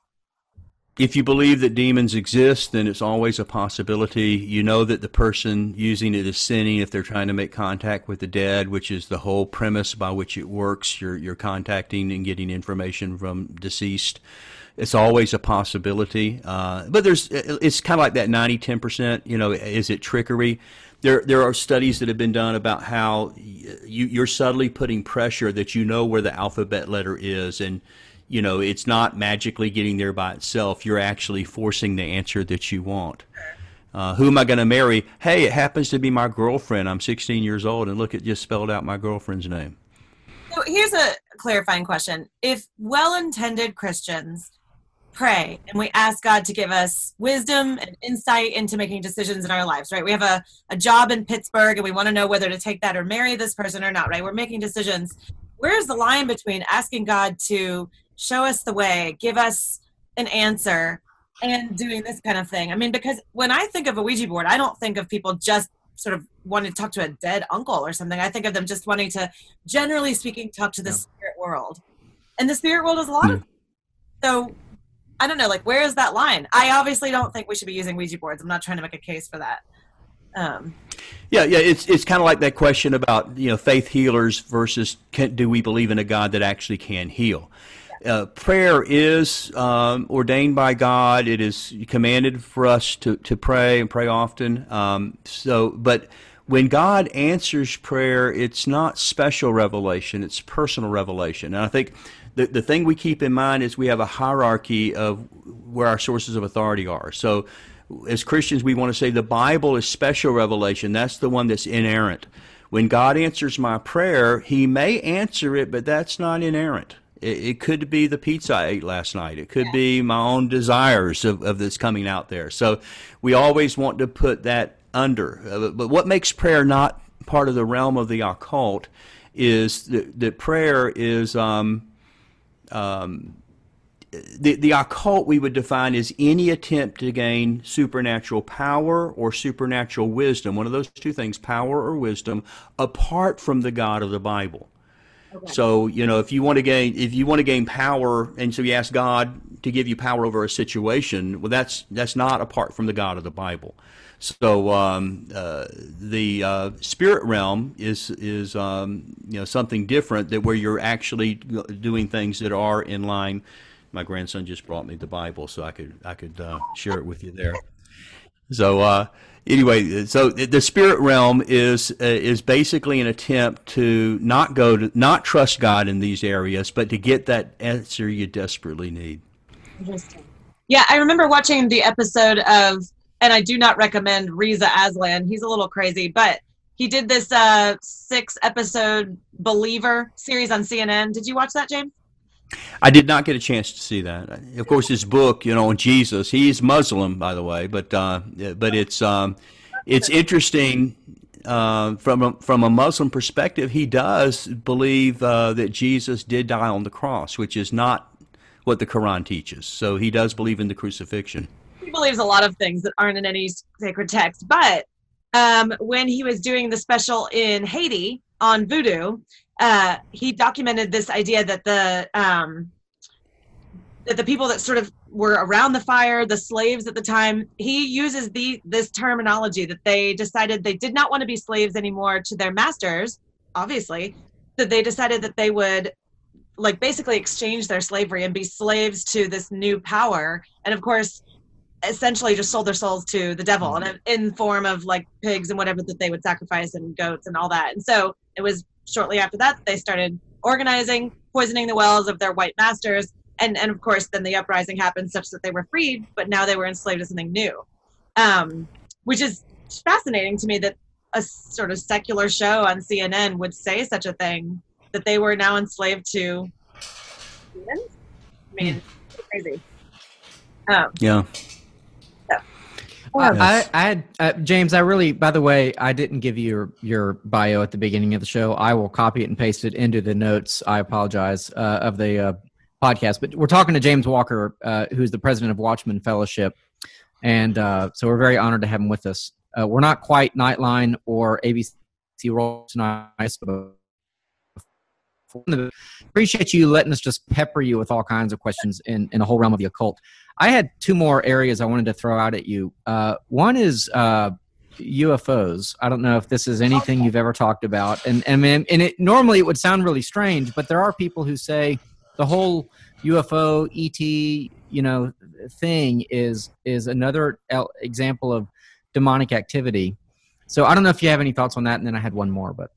If you believe that demons exist, then it's always a possibility. You know that the person using it is sinning if they're trying to make contact with the dead, which is the whole premise by which it works. You're you're contacting and getting information from deceased. It's always a possibility. Uh, but there's it's kind of like that ninety ten percent, you know, is it trickery? There there are studies that have been done about how you, you're subtly putting pressure that you know where the alphabet letter is, and you know, it's not magically getting there by itself. You're actually forcing the answer that you want. Uh, who am I going to marry? Hey, it happens to be my girlfriend. I'm sixteen years old, and look, it just spelled out my girlfriend's name. So here's a clarifying question. If well-intended Christians pray and we ask God to give us wisdom and insight into making decisions in our lives, right? We have a, a job in Pittsburgh, and we want to know whether to take that or marry this person or not, right? We're making decisions. Where's the line between asking God to show us the way, give us an answer, and doing this kind of thing? I mean, because when I think of a Ouija board, I don't think of people just sort of wanting to talk to a dead uncle or something. I think of them just wanting to, generally speaking, talk to the yeah. spirit world. And the spirit world is a lot yeah. of So, I don't know, like, where is that line? I obviously don't think we should be using Ouija boards. I'm not trying to make a case for that. Um, yeah, yeah, it's it's kind of like that question about, you know, faith healers versus can, do we believe in a God that actually can heal? Uh, prayer is um, ordained by God. It is commanded for us to, to pray and pray often. Um, so, but when God answers prayer, it's not special revelation; it's personal revelation. And I think the the thing we keep in mind is we have a hierarchy of where our sources of authority are. So, as Christians, we want to say the Bible is special revelation. That's the one that's inerrant. When God answers my prayer, He may answer it, but that's not inerrant. It could be the pizza I ate last night. It could be my own desires of, of this coming out there. So we always want to put that under. Uh, but what makes prayer not part of the realm of the occult is that, that prayer is um, um, the, the occult we would define as any attempt to gain supernatural power or supernatural wisdom, one of those two things, power or wisdom, apart from the God of the Bible. Okay. So, you know, if you want to gain if you want to gain power, and so you ask God to give you power over a situation, well, that's that's not apart from the God of the Bible. So um, uh, the uh, spirit realm is is um, you know something different, that where you're actually doing things that are in line. My grandson just brought me the Bible, so I could I could uh, share it with you there. So uh, anyway, so the spirit realm is uh, is basically an attempt to not go to not trust God in these areas, but to get that answer you desperately need. Interesting. Yeah, I remember watching the episode of, and I do not recommend Reza Aslan. He's a little crazy, but he did this uh, six episode Believer series on C N N. Did you watch that, James? I did not get a chance to see that. Of course, his book, you know, on Jesus. He's Muslim, by the way, but uh, but it's um, it's interesting uh, from a, from a Muslim perspective. He does believe uh, that Jesus did die on the cross, which is not what the Quran teaches. So he does believe in the crucifixion. He believes a lot of things that aren't in any sacred text. But um, when he was doing the special in Haiti on voodoo, uh, he documented this idea that the um, that the people that sort of were around the fire, the slaves at the time, he uses the this terminology that they decided they did not want to be slaves anymore to their masters, obviously, that they decided that they would like basically exchange their slavery and be slaves to this new power. And of course, essentially just sold their souls to the devil in, in form of like pigs and whatever that they would sacrifice and goats and all that. And so it was shortly after that they started organizing, poisoning the wells of their white masters. And, and of course, then the uprising happened such that they were freed, but now they were enslaved to something new, um, which is fascinating to me that a sort of secular show on C N N would say such a thing, that they were now enslaved to humans. I mean, it's crazy. Um, yeah. So. Well, I, I had uh, James. I really, by the way, I didn't give you your, your bio at the beginning of the show. I will copy it and paste it into the notes. I apologize uh, of the uh, podcast, but we're talking to James Walker, uh, who's the president of Watchman Fellowship, and uh, so we're very honored to have him with us. Uh, we're not quite Nightline or A B C Roll tonight, but appreciate you letting us just pepper you with all kinds of questions in, in a whole realm of the occult. I had two more areas I wanted to throw out at you. Uh, one is uh, U F Os. I don't know if this is anything you've ever talked about, and and and it normally it would sound really strange, but there are people who say the whole U F O E T you know thing is is another example of demonic activity. So I don't know if you have any thoughts on that, and then I had one more, but.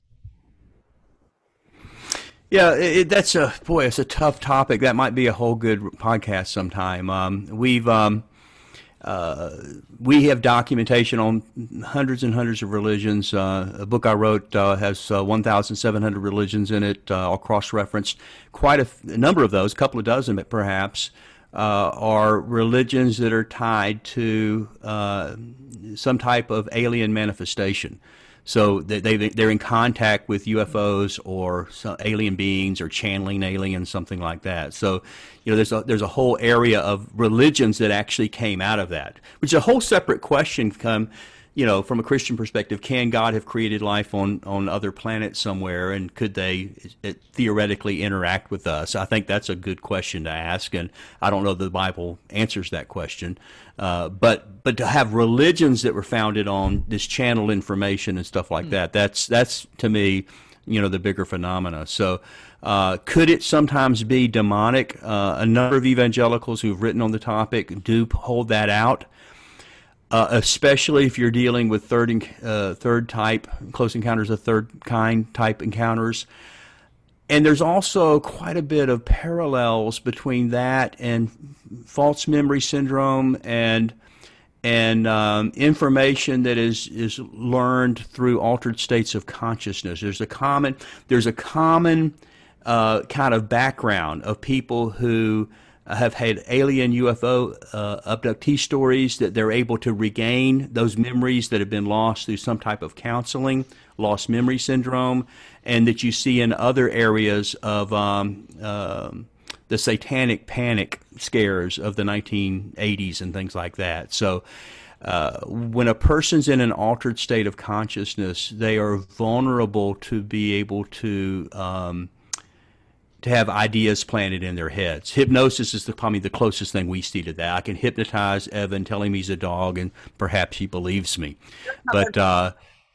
Yeah, it, that's a boy. It's a tough topic. That might be a whole good podcast sometime. Um, we've um, uh, we have documentation on hundreds and hundreds of religions. Uh, a book I wrote uh, has uh, one thousand seven hundred religions in it, uh, all cross-referenced. Quite a, f- a number of those, a couple of dozen perhaps, uh, are religions that are tied to uh, some type of alien manifestation. So they, they, they're in contact with U F Os or some alien beings or channeling aliens, something like that. So, you know, there's a, there's a whole area of religions that actually came out of that, which is a whole separate question come, you know, from a Christian perspective. Can God have created life on, on other planets somewhere, and could they it, theoretically interact with us? I think that's a good question to ask, and I don't know that the Bible answers that question. Uh, but but to have religions that were founded on this channeled information and stuff like that, that's that's to me, you know, the bigger phenomena. So uh, could it sometimes be demonic? Uh, a number of evangelicals who've written on the topic do hold that out, uh, especially if you're dealing with third uh, third type close encounters of third kind type encounters. And there's also quite a bit of parallels between that and false memory syndrome and and um, information that is is learned through altered states of consciousness. There's a common there's a common uh, kind of background of people who have had alien U F O uh, abductee stories, that they're able to regain those memories that have been lost through some type of counseling, lost memory syndrome, and that you see in other areas of um, uh, the satanic panic scares of the nineteen eighties and things like that. So uh, when a person's in an altered state of consciousness, they are vulnerable to be able to um, to have ideas planted in their heads. Hypnosis is the, probably the closest thing we see to that. I can hypnotize Evan, tell him he's a dog, and perhaps he believes me. But uh,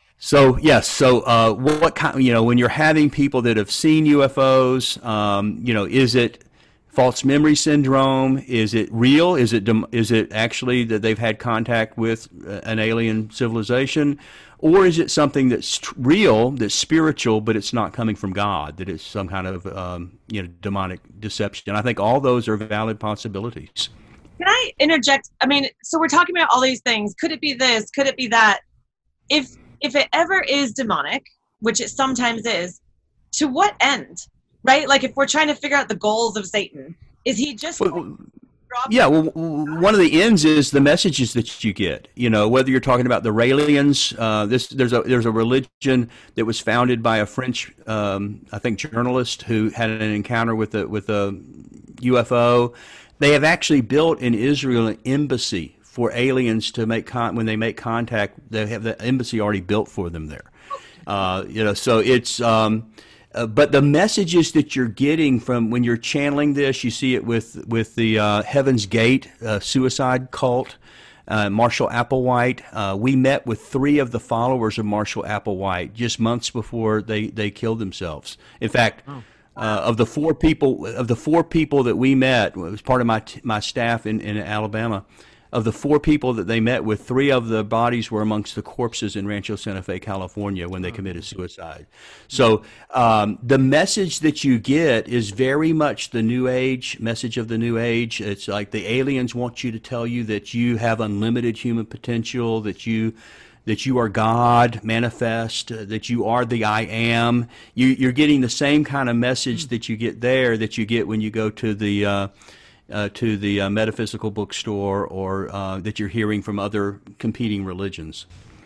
so yes, so uh, what kind? You know, when you're having people that have seen U F Os, um, you know, is it false memory syndrome? Is it real? Is it is it actually that they've had contact with an alien civilization? Or is it something that's real, that's spiritual, but it's not coming from God, that it's some kind of um, you know, demonic deception? I think all those are valid possibilities. Can I interject? I mean, so we're talking about all these things. Could it be this? Could it be that? If if it ever is demonic, which it sometimes is, to what end? Right? Like if we're trying to figure out the goals of Satan, is he just... Well, yeah, well, one of the ends is the messages that you get. You know, whether you're talking about the Raelians, uh, this there's a there's a religion that was founded by a French, um, I think, journalist who had an encounter with a with a U F O. They have actually built in Israel an embassy for aliens to make con- when they make contact. They have the embassy already built for them there. Uh, you know, so it's. Um, Uh, but the messages that you're getting from when you're channeling this, you see it with with the uh, Heaven's Gate uh, suicide cult, uh, Marshall Applewhite. Uh, we met with three of the followers of Marshall Applewhite just months before they, they killed themselves. In fact, oh. uh, of the four people of the four people that we met, it was part of my my staff in, in Alabama. Of the four people that they met with, three of the bodies were amongst the corpses in Rancho Santa Fe, California, when they committed suicide. So um, the message that you get is very much the New Age message of the New Age. It's like the aliens want you to tell you that you have unlimited human potential, that you that you are God manifest, uh, that you are the I am. You, you're getting the same kind of message that you get there that you get when you go to the uh, Uh, to the uh, metaphysical bookstore, or uh, that you're hearing from other competing religions.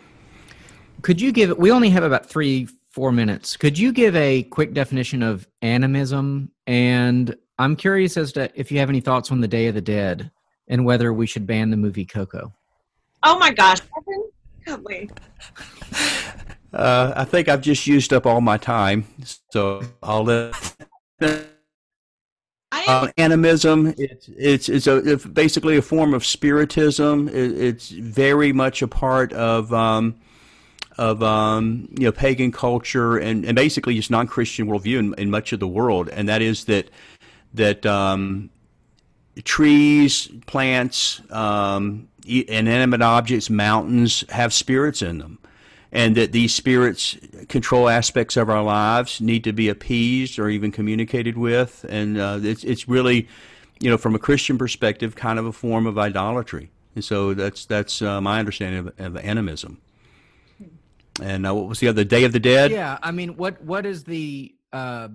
Could you give, we only have about three, four minutes. Could you give a quick definition of animism? And I'm curious as to if you have any thoughts on the Day of the Dead and whether we should ban the movie Coco. Oh my gosh. Can't wait. Uh, I think I've just used up all my time, so I'll let... Uh, animism, it's it's it's, a, it's basically a form of spiritism. It, it's very much a part of um, of um, you know, pagan culture, and, and basically just non-Christian worldview in, in much of the world. And that is that that um, trees, plants, um, inanimate objects, mountains have spirits in them. And that these spirits control aspects of our lives, need to be appeased or even communicated with. And uh, it's it's really, you know, from a Christian perspective, kind of a form of idolatry. And so that's that's uh, my understanding of, of animism. And uh, what was the other, Day of the Dead? Yeah, I mean, what what is the uh,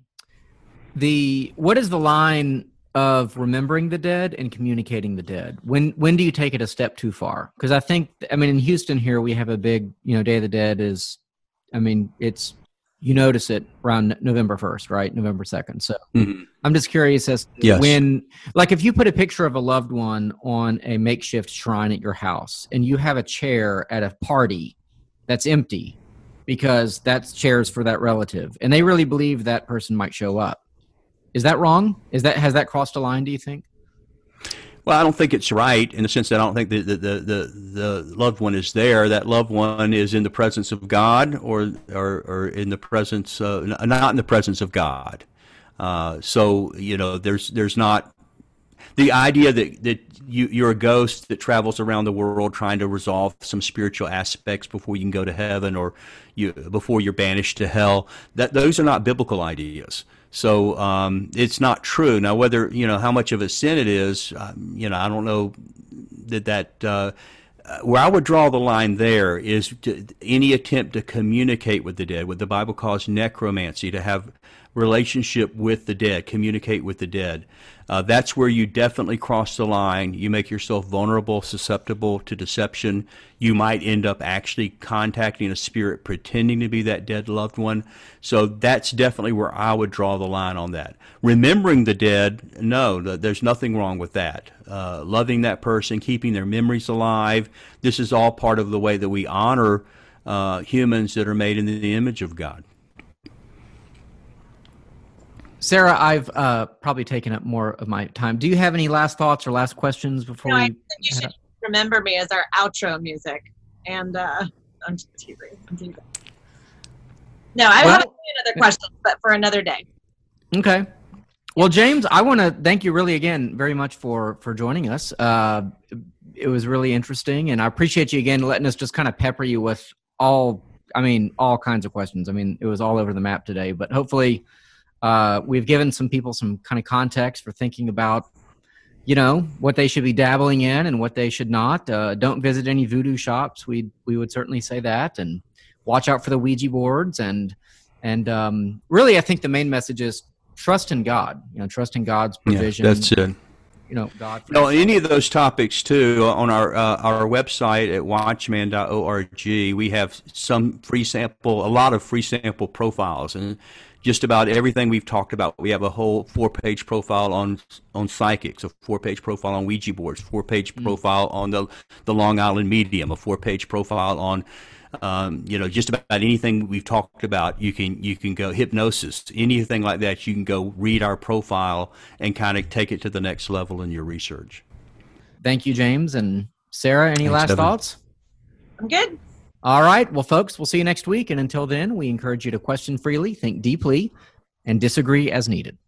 the what is the line of remembering the dead and communicating the dead? When when do you take it a step too far? Because I think, I mean, in Houston here, we have a big, you know, Day of the Dead is, I mean, it's, you notice it around November first, right? November second. So mm-hmm. I'm just curious as to yes. when, like if you put a picture of a loved one on a makeshift shrine at your house and you have a chair at a party that's empty because that's chairs for that relative and they really believe that person might show up. Is that wrong? Is that, has that crossed a line, do you think? Well, I don't think it's right in the sense that I don't think that the, the, the, the loved one is there. That loved one is in the presence of God, or or, or in the presence, uh, not in the presence of God. Uh, so, you know, there's there's not the idea that, that you, you're a ghost that travels around the world trying to resolve some spiritual aspects before you can go to heaven, or you before you're banished to hell. That those are not biblical ideas. So um, it's not true. Now, whether, you know, how much of a sin it is, um, you know, I don't know that that uh, where I would draw the line there is to, any attempt to communicate with the dead, what the Bible calls necromancy, to have relationship with the dead, communicate with the dead. Uh, that's where you definitely cross the line. You make yourself vulnerable, susceptible to deception. You might end up actually contacting a spirit pretending to be that dead loved one. So that's definitely where I would draw the line on that. Remembering the dead, no, there's nothing wrong with that. Uh, loving that person, keeping their memories alive, this is all part of the way that we honor uh, humans that are made in the image of God. Sarah, I've uh, probably taken up more of my time. Do you have any last thoughts or last questions before no, we? I think you should remember me as our outro music. And uh, I'm just teasing. I'm teasing. No, I Well, have another question, but for another day. Okay. Well, James, I want to thank you really again very much for for joining us. Uh, it was really interesting, and I appreciate you again letting us just kind of pepper you with all, I mean, all kinds of questions. I mean, it was all over the map today, but hopefully uh, we've given some people some kind of context for thinking about, you know, what they should be dabbling in and what they should not. Uh, don't visit any voodoo shops. We we would certainly say that, and watch out for the Ouija boards. And and um, really, I think the main message is trust in God. You know, trust in God's provision. Yeah, that's it. You know, God. No, any of those topics too on our uh, our website at watchman dot org. We have some free sample, a lot of free sample profiles, and just about everything we've talked about. We have a whole four-page profile on on psychics, a four-page profile on Ouija boards, four-page mm-hmm. profile on the the Long Island medium, a four-page profile on um, you know, just about anything we've talked about. You can you can go hypnosis, anything like that. You can go read our profile and kind of take it to the next level in your research. Thank you, James. And Sarah, any Thanks, last Evan. thoughts? I'm good. All right. Well, folks, we'll see you next week. And until then, we encourage you to question freely, think deeply, and disagree as needed.